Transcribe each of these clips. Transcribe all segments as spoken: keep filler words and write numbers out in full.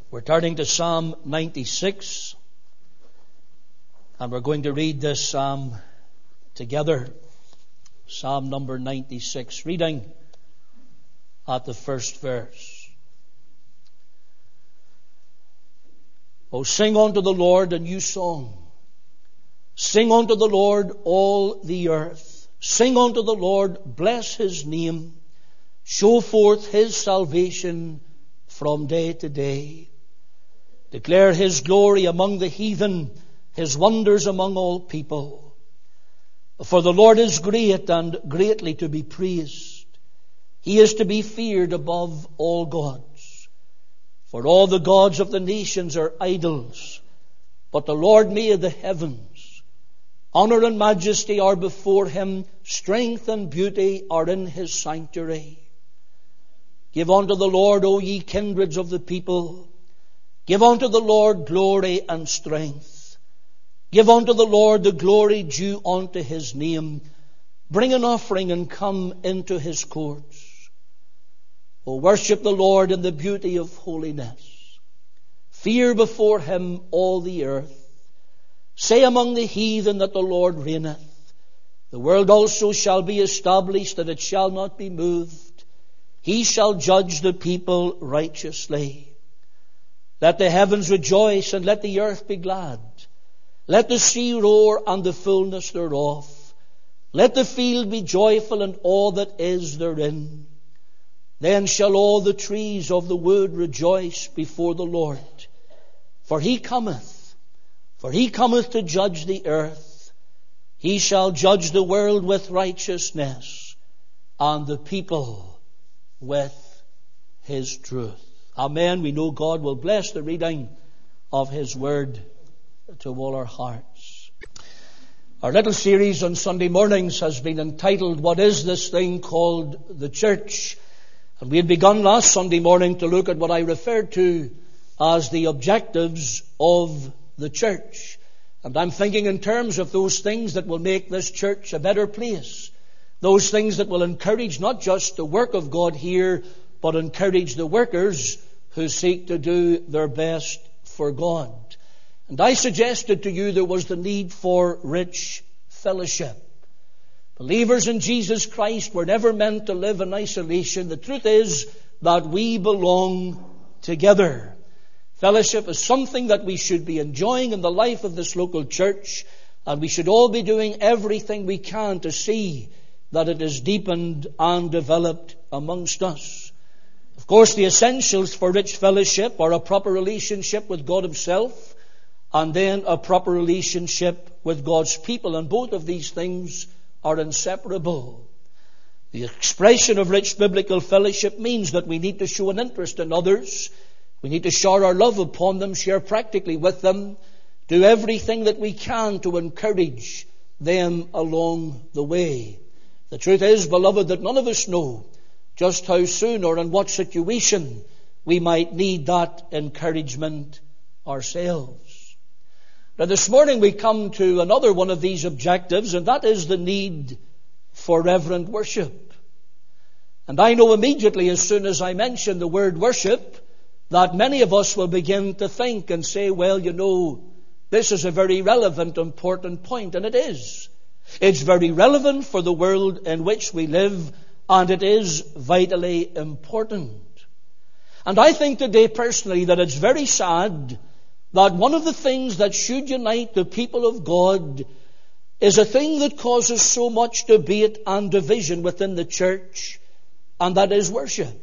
We're turning to Psalm ninety-six, and we're going to read this psalm together. Psalm number ninety-six, reading at the first verse. Oh, sing unto the Lord a new song. Sing unto the Lord all the earth. Sing unto the Lord, bless his name. Show forth his salvation from day to day. Declare his glory among the heathen, his wonders among all people. For the Lord is great and greatly to be praised. He is to be feared above all gods. For all the gods of the nations are idols, but the Lord made the heavens. Honor and majesty are before him, strength and beauty are in his sanctuary. Give unto the Lord, O ye kindreds of the people. Give unto the Lord glory and strength. Give unto the Lord the glory due unto his name. Bring an offering and come into his courts. O worship the Lord in the beauty of holiness. Fear before him all the earth. Say among the heathen that the Lord reigneth. The world also shall be established, that it shall not be moved. He shall judge the people righteously. Let the heavens rejoice, and let the earth be glad. Let the sea roar, and the fullness thereof. Let the field be joyful, and all that is therein. Then shall all the trees of the wood rejoice before the Lord. For he cometh, for he cometh to judge the earth. He shall judge the world with righteousness, and the people with his truth. Amen. We know God will bless the reading of his word to all our hearts. Our little series on Sunday mornings has been entitled, What is this thing called the church? And we had begun last Sunday morning to look at what I referred to as the objectives of the church. And I'm thinking in terms of those things that will make this church a better place. Those things that will encourage not just the work of God here, but encourage the workers who seek to do their best for God. And I suggested to you there was the need for rich fellowship. Believers in Jesus Christ were never meant to live in isolation. The truth is that we belong together. Fellowship is something that we should be enjoying in the life of this local church, and we should all be doing everything we can to see that it is deepened and developed amongst us. Of course, the essentials for rich fellowship are a proper relationship with God himself, and then a proper relationship with God's people. And both of these things are inseparable. The expression of rich biblical fellowship means that we need to show an interest in others. We need to shower our love upon them, share practically with them, do everything that we can to encourage them along the way. The truth is, beloved, that none of us know just how soon or in what situation we might need that encouragement ourselves. Now this morning we come to another one of these objectives, and that is the need for reverent worship. And I know immediately as soon as I mention the word worship that many of us will begin to think and say, well, you know, this is a very relevant, important point, and it is. It's very relevant for the world in which we live, and it is vitally important. And I think today personally that it's very sad that one of the things that should unite the people of God is a thing that causes so much debate and division within the church, and that is worship.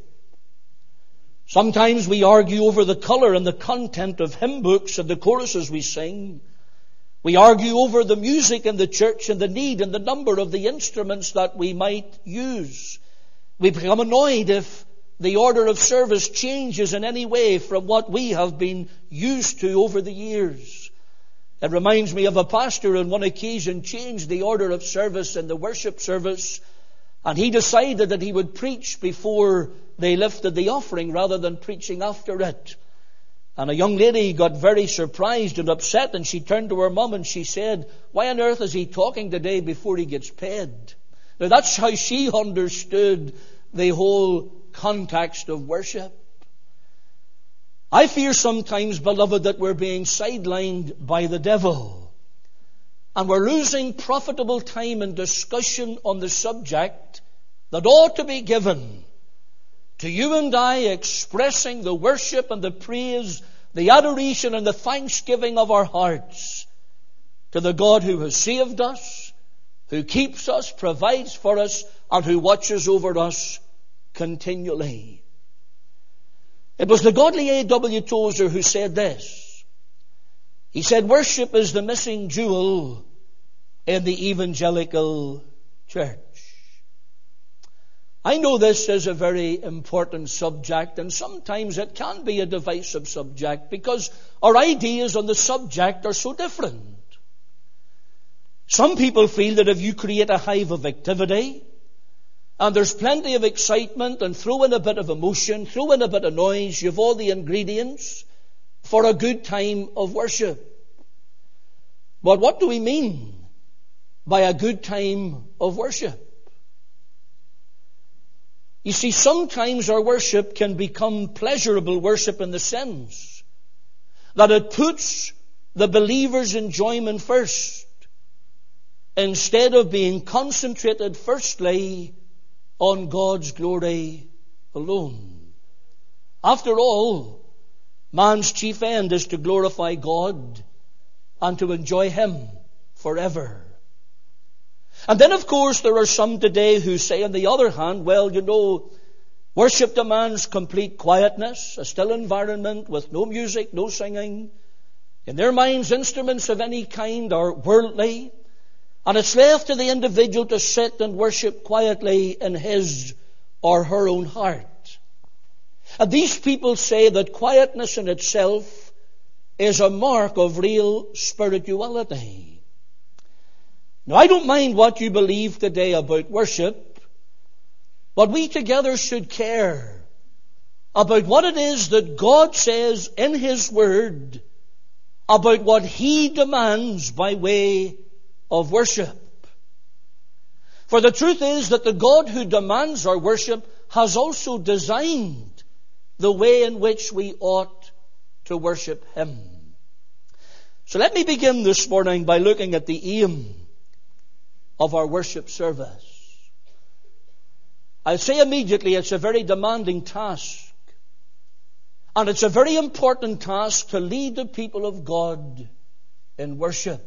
Sometimes we argue over the color and the content of hymn books and the choruses we sing. We argue over the music in the church and the need and the number of the instruments that we might use. We become annoyed if the order of service changes in any way from what we have been used to over the years. It reminds me of a pastor on one occasion changed the order of service in the worship service, and he decided that he would preach before they lifted the offering rather than preaching after it. And a young lady got very surprised and upset, and she turned to her mum and she said, why on earth is he talking today before he gets paid? Now that's how she understood the whole context of worship. I fear sometimes, beloved, that we're being sidelined by the devil. And we're losing profitable time in discussion on the subject that ought to be given to you and I, expressing the worship and the praise, the adoration and the thanksgiving of our hearts to the God who has saved us, who keeps us, provides for us, and who watches over us continually. It was the godly A W Tozer who said this. He said, worship is the missing jewel in the evangelical church. I know this is a very important subject, and sometimes it can be a divisive subject because our ideas on the subject are so different. Some people feel that if you create a hive of activity, and there's plenty of excitement, and throw in a bit of emotion, throw in a bit of noise, you've all the ingredients for a good time of worship. But what do we mean by a good time of worship? You see, sometimes our worship can become pleasurable worship in the sense that it puts the believer's enjoyment first, instead of being concentrated firstly on God's glory alone. After all, man's chief end is to glorify God and to enjoy Him forever. And then, of course, there are some today who say, on the other hand, well, you know, worship demands complete quietness, a still environment with no music, no singing. In their minds, instruments of any kind are worldly, and it's left to the individual to sit and worship quietly in his or her own heart. And these people say that quietness in itself is a mark of real spirituality. Now, I don't mind what you believe today about worship, but we together should care about what it is that God says in His Word about what He demands by way of worship. For the truth is that the God who demands our worship has also designed the way in which we ought to worship Him. So let me begin this morning by looking at the aim of our worship service. I'll say immediately it's a very demanding task. And it's a very important task to lead the people of God in worship.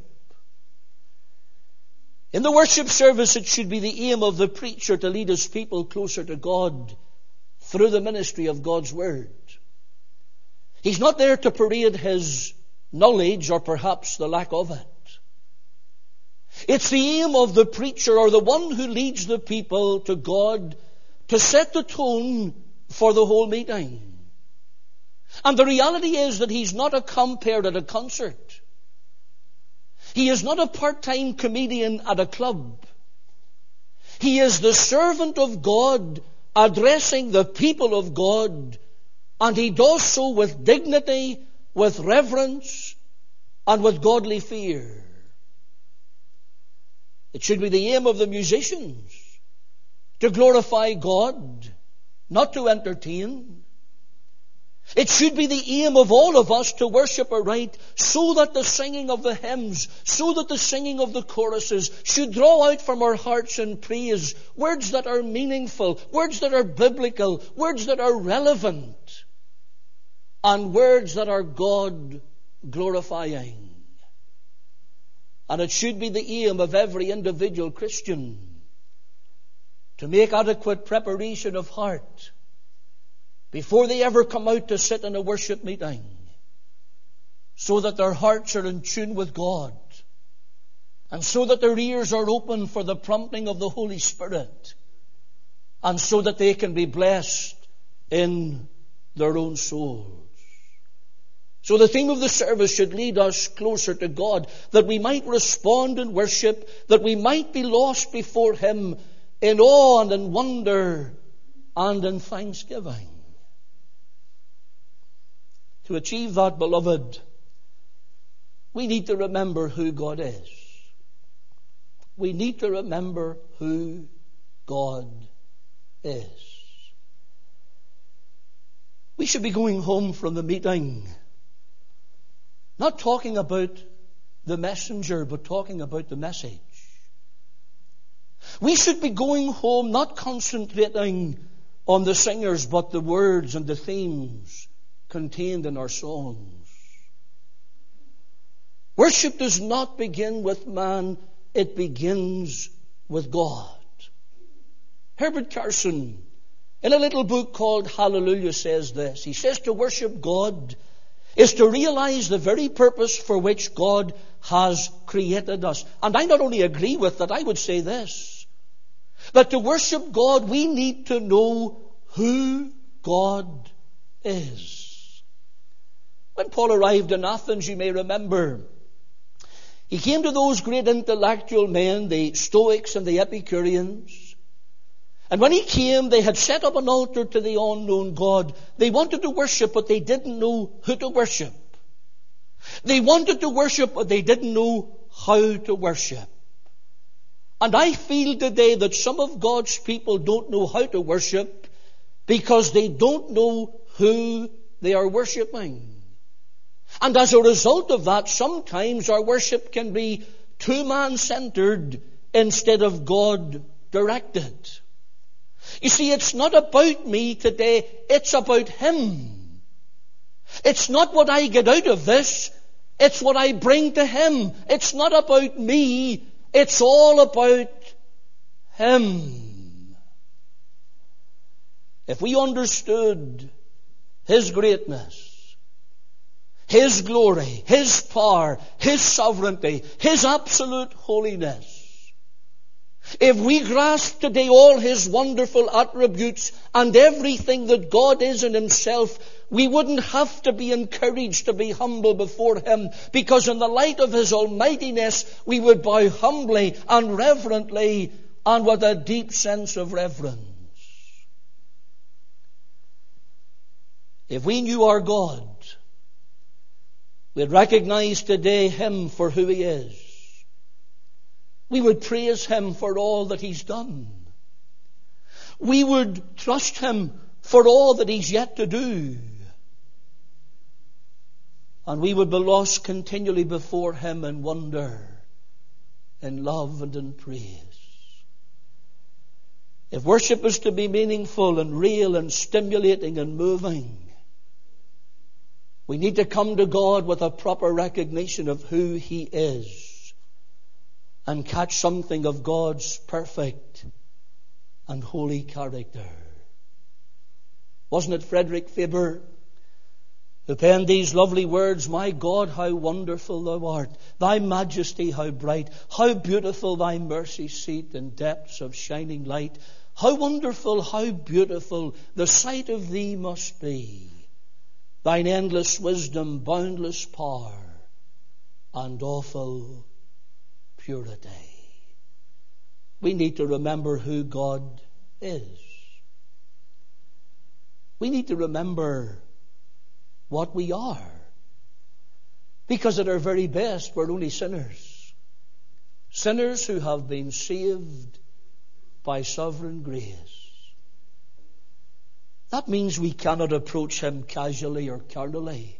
In the worship service, it should be the aim of the preacher to lead his people closer to God through the ministry of God's Word. He's not there to parade his knowledge or perhaps the lack of it. It's the aim of the preacher or the one who leads the people to God to set the tone for the whole meeting. And the reality is that he's not a compere at a concert. He is not a part-time comedian at a club. He is the servant of God addressing the people of God, and he does so with dignity, with reverence, and with godly fear. It should be the aim of the musicians to glorify God, not to entertain. It should be the aim of all of us to worship aright, so that the singing of the hymns, so that the singing of the choruses should draw out from our hearts in praise words that are meaningful, words that are biblical, words that are relevant, and words that are God glorifying. And it should be the aim of every individual Christian to make adequate preparation of heart before they ever come out to sit in a worship meeting, so that their hearts are in tune with God, and so that their ears are open for the prompting of the Holy Spirit, and so that they can be blessed in their own souls. So the theme of the service should lead us closer to God, that we might respond in worship, that we might be lost before Him in awe and in wonder and in thanksgiving. To achieve that, beloved, we need to remember who God is. We need to remember who God is. We should be going home from the meeting, not talking about the messenger, but talking about the message. We should be going home not concentrating on the singers, but the words and the themes contained in our songs. Worship does not begin with man, it begins with God. Herbert Carson, in a little book called Hallelujah, says this. He says to worship God is to realize the very purpose for which God has created us. And I not only agree with that, I would say this, that to worship God, we need to know who God is. When Paul arrived in Athens, you may remember, he came to those great intellectual men, the Stoics and the Epicureans. And when he came, they had set up an altar to the unknown God. They wanted to worship, but they didn't know who to worship. They wanted to worship, but they didn't know how to worship. And I feel today that some of God's people don't know how to worship because they don't know who they are worshiping. And as a result of that, sometimes our worship can be too man-centered instead of God-directed. You see, it's not about me today, it's about Him. It's not what I get out of this, it's what I bring to Him. It's not about me, it's all about Him. If we understood His greatness, His glory, His power, His sovereignty, His absolute holiness, if we grasp today all His wonderful attributes and everything that God is in Himself, we wouldn't have to be encouraged to be humble before Him, because in the light of His almightiness, we would bow humbly and reverently and with a deep sense of reverence. If we knew our God, we'd recognize today Him for who He is. We would praise Him for all that He's done. We would trust Him for all that He's yet to do. And we would be lost continually before Him in wonder, in love and in praise. If worship is to be meaningful and real and stimulating and moving, we need to come to God with a proper recognition of who He is, and catch something of God's perfect and holy character. Wasn't it Frederick Faber who penned these lovely words? My God, how wonderful Thou art. Thy majesty, how bright. How beautiful Thy mercy seat in depths of shining light. How wonderful, how beautiful the sight of Thee must be. Thine endless wisdom, boundless power, and awful purity. We need to remember who God is. We need to remember what we are. Because at our very best, we're only sinners. Sinners who have been saved by sovereign grace. That means we cannot approach Him casually or carnally.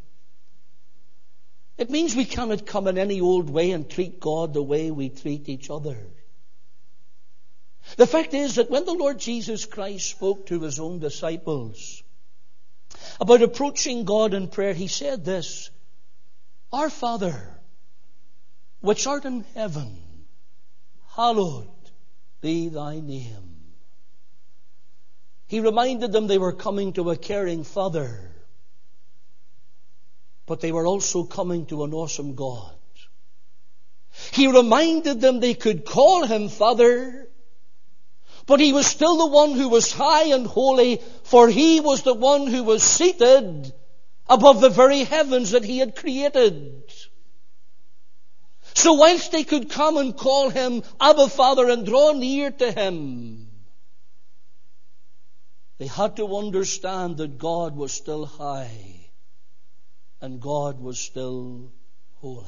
It means we cannot come in any old way and treat God the way we treat each other. The fact is that when the Lord Jesus Christ spoke to His own disciples about approaching God in prayer, He said this, Our Father, which art in heaven, hallowed be Thy name. He reminded them they were coming to a caring Father, but they were also coming to an awesome God. He reminded them they could call Him Father, but He was still the one who was high and holy, for He was the one who was seated above the very heavens that He had created. So whilst they could come and call Him Abba Father and draw near to Him, they had to understand that God was still high and God was still holy.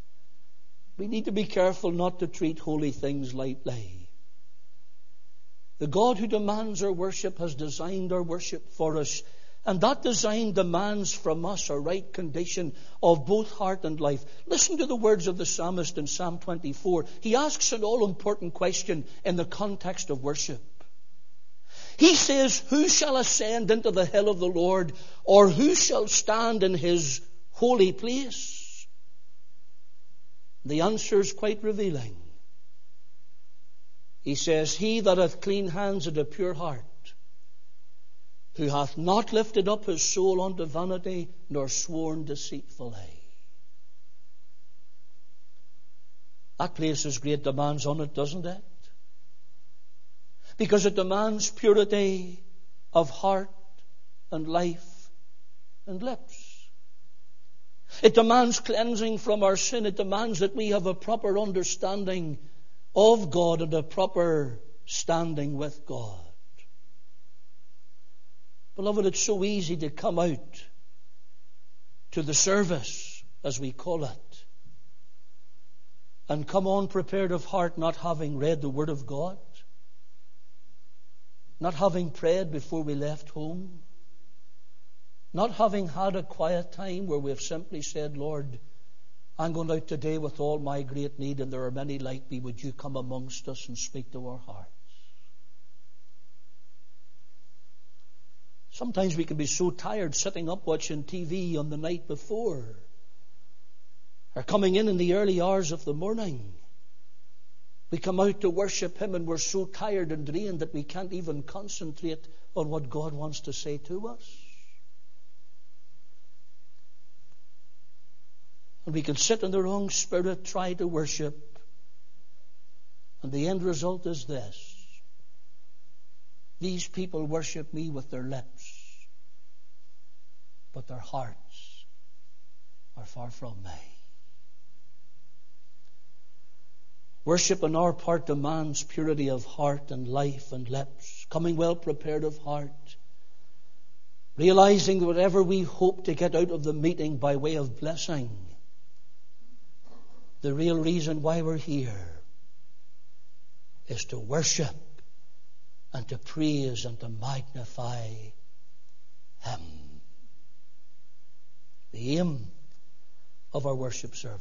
We need to be careful not to treat holy things lightly. The God who demands our worship has designed our worship for us. And that design demands from us a right condition of both heart and life. Listen to the words of the psalmist in Psalm twenty-four. He asks an all-important question in the context of worship. He says, who shall ascend into the hill of the Lord, or who shall stand in his holy place? The answer is quite revealing. He says, he that hath clean hands and a pure heart, who hath not lifted up his soul unto vanity, nor sworn deceitfully. That places great demands on it, doesn't it? Because it demands purity of heart and life and lips. It demands cleansing from our sin. It demands that we have a proper understanding of God and a proper standing with God. Beloved, it's so easy to come out to the service, as we call it, and come on prepared of heart, not having read the Word of God, not having prayed before we left home, not having had a quiet time where we have simply said, Lord, I'm going out today with all my great need, and there are many like me. Would you come amongst us and speak to our hearts? Sometimes we can be so tired sitting up watching T V on the night before, or coming in in the early hours of the morning. We come out to worship Him and we're so tired and drained that we can't even concentrate on what God wants to say to us. And we can sit in the wrong spirit, try to worship, and the end result is this. These people worship me with their lips, but their hearts are far from me. Worship on our part demands purity of heart and life and lips, coming well prepared of heart, realizing that whatever we hope to get out of the meeting by way of blessing, the real reason why we're here is to worship and to praise and to magnify Him. The aim of our worship service.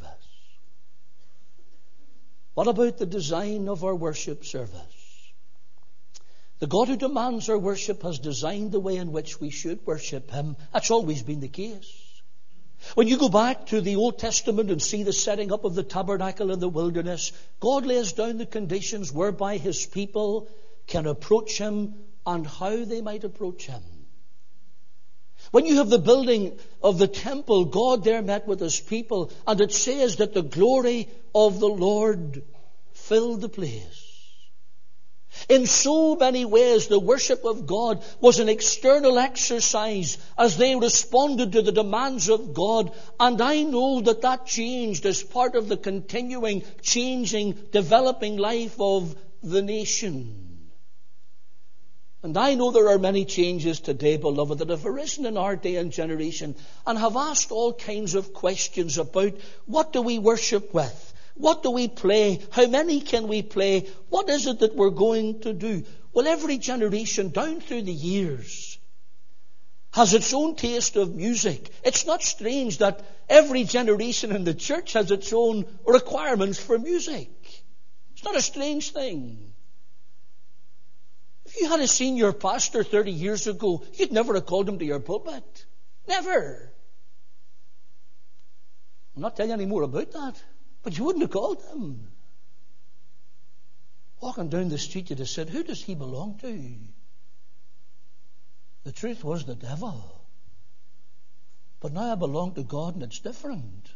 What about the design of our worship service? The God who demands our worship has designed the way in which we should worship Him. That's always been the case. When you go back to the Old Testament and see the setting up of the tabernacle in the wilderness, God lays down the conditions whereby His people can approach Him and how they might approach Him. When you have the building of the temple, God there met with His people, and it says that the glory of the Lord filled the place. In so many ways, the worship of God was an external exercise as they responded to the demands of God. And I know that that changed as part of the continuing, changing, developing life of the nation. And I know there are many changes today, beloved, that have arisen in our day and generation and have asked all kinds of questions about what do we worship with? What do we play? How many can we play? What is it that we're going to do? Well, every generation down through the years has its own taste of music. It's not strange that every generation in the church has its own requirements for music. It's not a strange thing. If you had seen your pastor thirty years ago, you'd never have called him to your pulpit. Never. I'm not telling you any more about that. But you wouldn't have called him. Walking down the street, you'd have said, who does he belong to? The truth was the devil. But now I belong to God and it's different.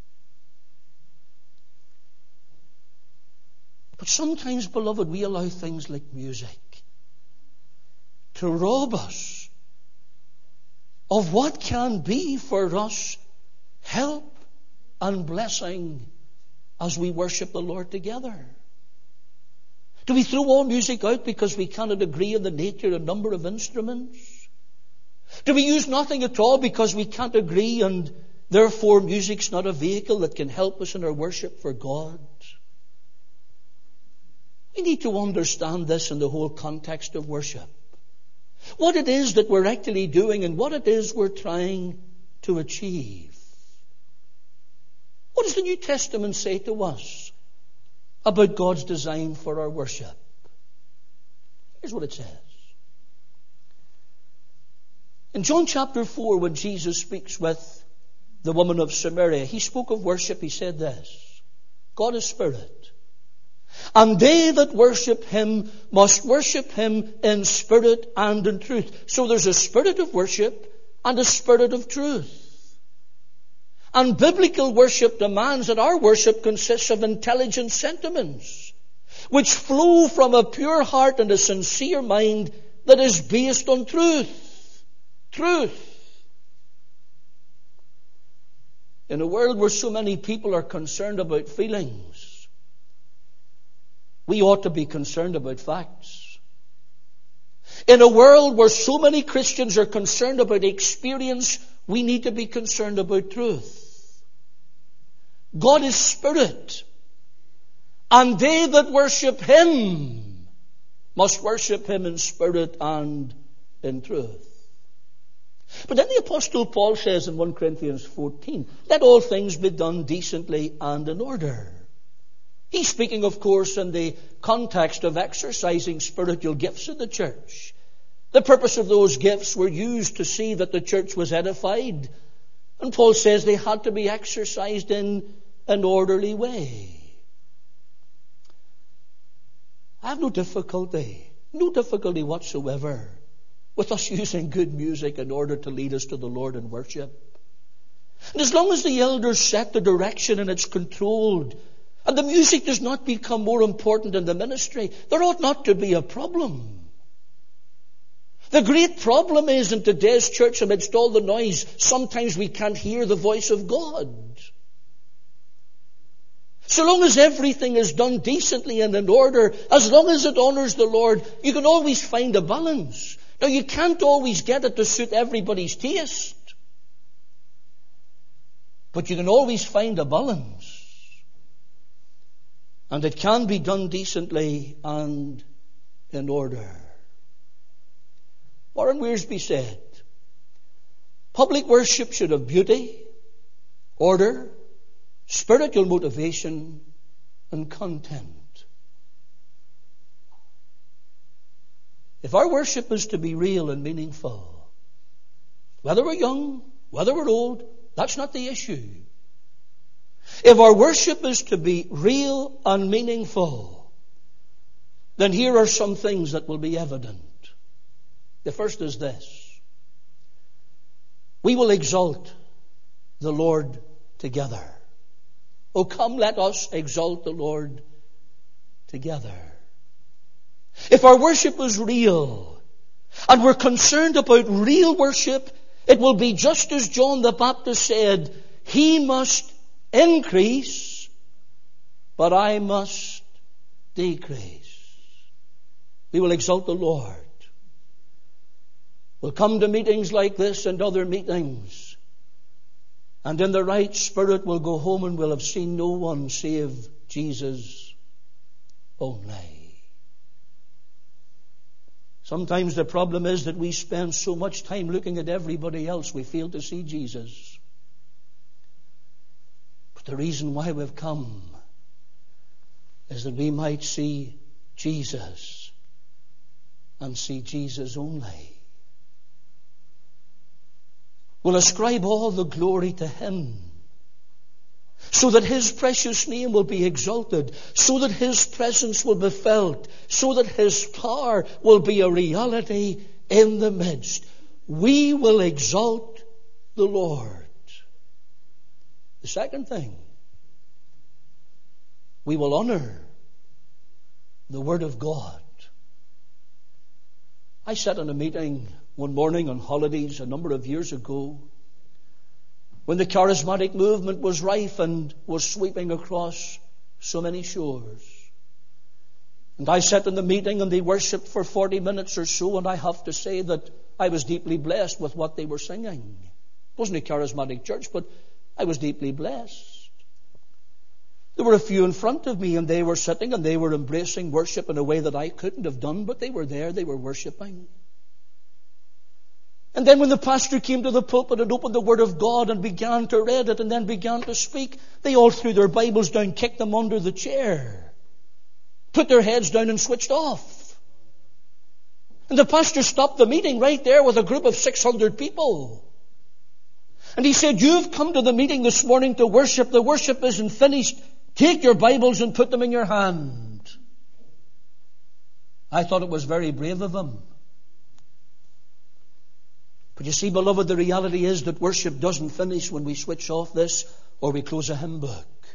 But sometimes, beloved, we allow things like music to rob us of what can be for us help and blessing as we worship the Lord together. Do we throw all music out because we cannot agree on the nature and number of instruments? Do we use nothing at all because we can't agree and therefore music's not a vehicle that can help us in our worship for God? We need to understand this in the whole context of worship. What it is that we're actually doing and what it is we're trying to achieve. What does the New Testament say to us about God's design for our worship? Here's what it says. In John chapter four, when Jesus speaks with the woman of Samaria, he spoke of worship. He said this: God is spirit, and they that worship him must worship him in spirit and in truth. So there's a spirit of worship and a spirit of truth. And biblical worship demands that our worship consists of intelligent sentiments, which flow from a pure heart and a sincere mind that is based on truth. Truth. In a world where so many people are concerned about feelings, we ought to be concerned about facts. In a world where so many Christians are concerned about experience, we need to be concerned about truth. God is spirit, and they that worship him must worship him in spirit and in truth. But then the Apostle Paul says in First Corinthians fourteen, let all things be done decently and in order. He's speaking, of course, in the context of exercising spiritual gifts in the church. The purpose of those gifts were used to see that the church was edified. And Paul says they had to be exercised in an orderly way. I have no difficulty, no difficulty whatsoever with us using good music in order to lead us to the Lord in worship. And as long as the elders set the direction and it's controlled, and the music does not become more important in the ministry, there ought not to be a problem. The great problem is in today's church, amidst all the noise, sometimes we can't hear the voice of God. So long as everything is done decently and in order, as long as it honors the Lord, you can always find a balance. Now, you can't always get it to suit everybody's taste, but you can always find a balance. And it can be done decently and in order. Warren Wiersbe said, public worship should have beauty, order, spiritual motivation, and content. If our worship is to be real and meaningful, whether we're young, whether we're old, that's not the issue. If our worship is to be real and meaningful, then here are some things that will be evident. The first is this: we will exalt the Lord together. Oh, come, let us exalt the Lord together. If our worship is real, and we're concerned about real worship, it will be just as John the Baptist said, he must increase, but I must decrease. We will exalt the Lord. We'll come to meetings like this and other meetings, and in the right spirit we'll go home and we'll have seen no one save Jesus only. Sometimes the problem is that we spend so much time looking at everybody else, we fail to see Jesus. But the reason why we've come is that we might see Jesus and see Jesus only. We'll ascribe all the glory to him, so that his precious name will be exalted, so that his presence will be felt, so that his power will be a reality in the midst. We will exalt the Lord. The second thing, we will honor the Word of God. I sat in a meeting one morning on holidays a number of years ago, when the charismatic movement was rife and was sweeping across so many shores. And I sat in the meeting and they worshipped for forty minutes or so, and I have to say that I was deeply blessed with what they were singing. It wasn't a charismatic church, but I was deeply blessed. There were a few in front of me, and they were sitting and they were embracing worship in a way that I couldn't have done, but they were there, they were worshiping. And then when the pastor came to the pulpit and opened the Word of God and began to read it and then began to speak, they all threw their Bibles down, kicked them under the chair, put their heads down and switched off. And the pastor stopped the meeting right there with a group of six hundred people. And he said, "You've come to the meeting this morning to worship. The worship isn't finished. Take your Bibles and put them in your hand." I thought it was very brave of him. But you see, beloved, the reality is that worship doesn't finish when we switch off this or we close a hymn book.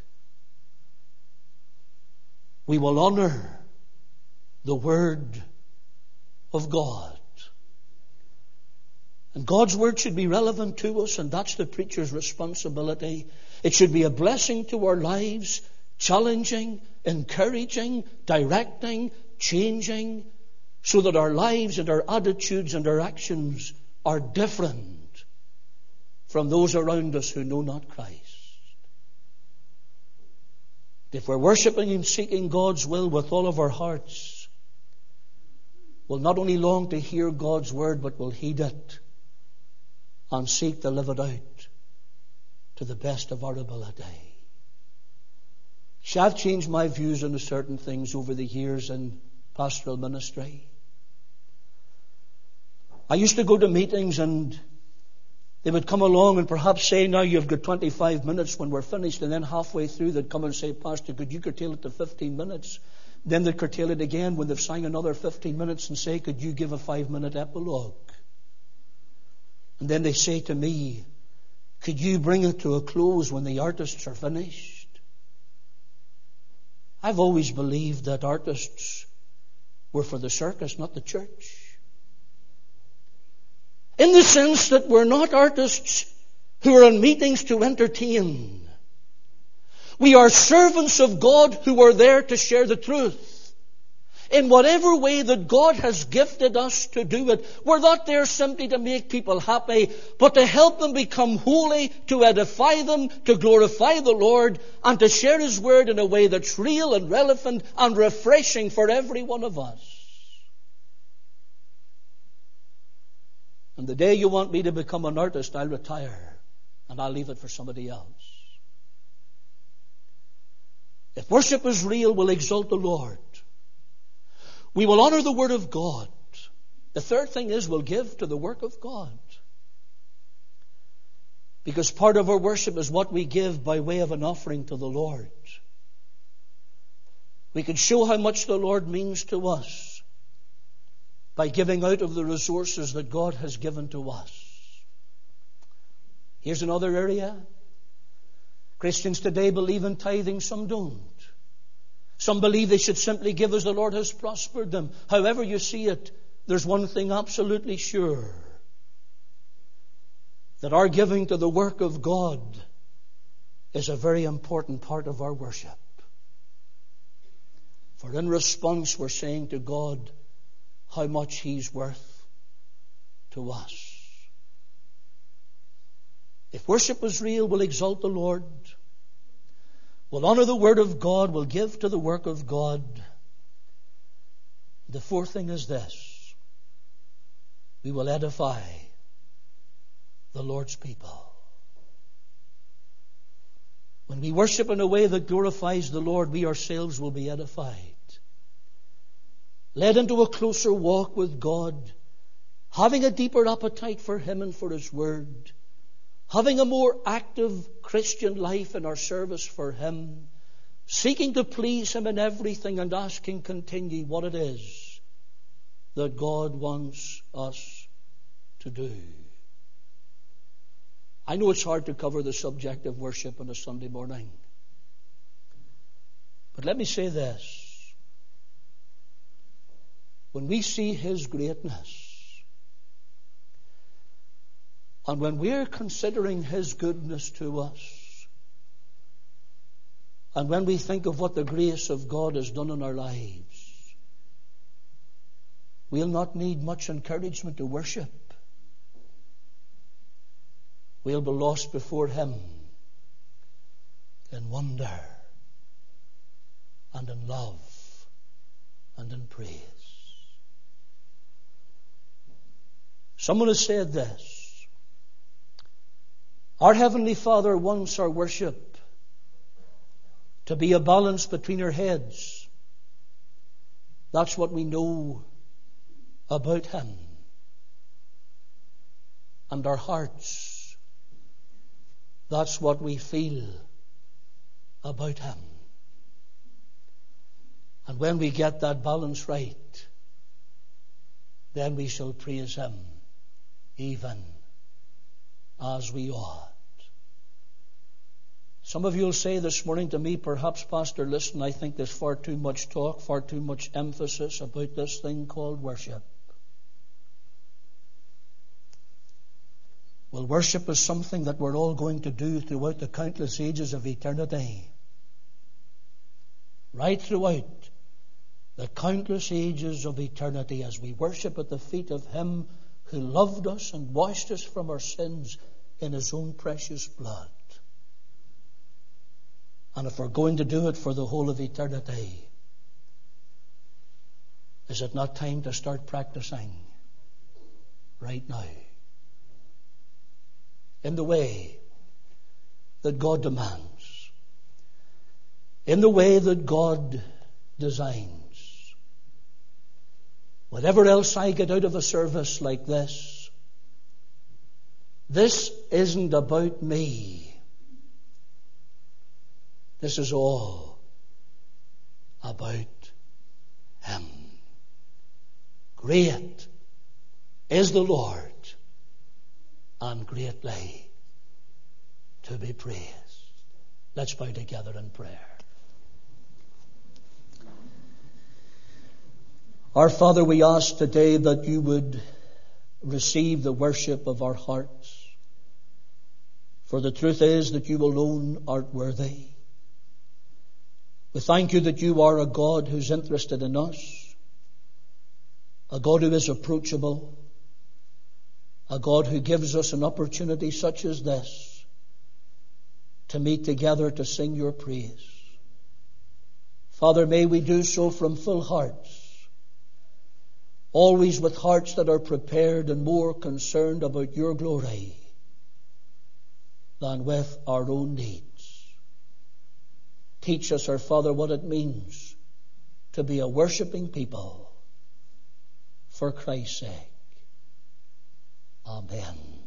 We will honor the Word of God. And God's Word should be relevant to us, and that's the preacher's responsibility. It should be a blessing to our lives, challenging, encouraging, directing, changing, so that our lives and our attitudes and our actions are different from those around us who know not Christ. If we're worshiping and seeking God's will with all of our hearts, we'll not only long to hear God's Word, but we'll heed it and seek to live it out to the best of our ability. See, I've changed my views on certain things over the years in pastoral ministry. I used to go to meetings and they would come along and perhaps say, "Now you've got twenty-five minutes when we're finished," and then halfway through they'd come and say, "Pastor, could you curtail it to fifteen minutes? Then they'd curtail it again when they've sang another fifteen minutes and say, "Could you give a five-minute epilogue?" And then they say to me, "Could you bring it to a close when the artists are finished?" I've always believed that artists were for the circus, not the church. In the sense that we're not artists who are in meetings to entertain. We are servants of God who are there to share the truth. In whatever way that God has gifted us to do it, we're not there simply to make people happy, but to help them become holy, to edify them, to glorify the Lord, and to share His Word in a way that's real and relevant and refreshing for every one of us. And the day you want me to become an artist, I'll retire and I'll leave it for somebody else. If worship is real, we'll exalt the Lord. We will honor the Word of God. The third thing is we'll give to the work of God. Because part of our worship is what we give by way of an offering to the Lord. We can show how much the Lord means to us by giving out of the resources that God has given to us. Here's another area. Christians today believe in tithing, some don't. Some believe they should simply give as the Lord has prospered them. However you see it, there's one thing absolutely sure. That our giving to the work of God is a very important part of our worship. For in response, we're saying to God how much He's worth to us. If worship is real, we'll exalt the Lord. We'll honor the Word of God. We'll give to the work of God. The fourth thing is this. We will edify the Lord's people. When we worship in a way that glorifies the Lord, we ourselves will be edified. Led into a closer walk with God, having a deeper appetite for Him and for His Word, having a more active Christian life in our service for Him, seeking to please Him in everything and asking continually what it is that God wants us to do. I know it's hard to cover the subject of worship on a Sunday morning. But let me say this. When we see His greatness, and when we're considering His goodness to us, and when we think of what the grace of God has done in our lives, we'll not need much encouragement to worship. We'll be lost before Him in wonder and in love and in praise. Someone has said this: our Heavenly Father wants our worship to be a balance between our heads. That's what we know about Him. And our hearts. That's what we feel about Him. And when we get that balance right, then we shall praise Him even as we ought. Some of you will say this morning to me, perhaps, Pastor, listen, I think there's far too much talk, far too much emphasis about this thing called worship. Well, worship is something that we're all going to do throughout the countless ages of eternity. Right throughout the countless ages of eternity, as we worship at the feet of Him who loved us and washed us from our sins in His own precious blood. And if we're going to do it for the whole of eternity, is it not time to start practicing right now? In the way that God demands. In the way that God designs. Whatever else I get out of a service like this, this isn't about me. This is all about Him. Great is the Lord, and greatly to be praised. Let's bow together in prayer. Our Father, we ask today that You would receive the worship of our hearts. For the truth is that You alone art worthy. We thank You that You are a God who's interested in us, a God who is approachable, a God who gives us an opportunity such as this to meet together to sing Your praise. Father, may we do so from full hearts, always with hearts that are prepared and more concerned about Your glory than with our own needs. Teach us, our Father, what it means to be a worshipping people for Christ's sake. Amen.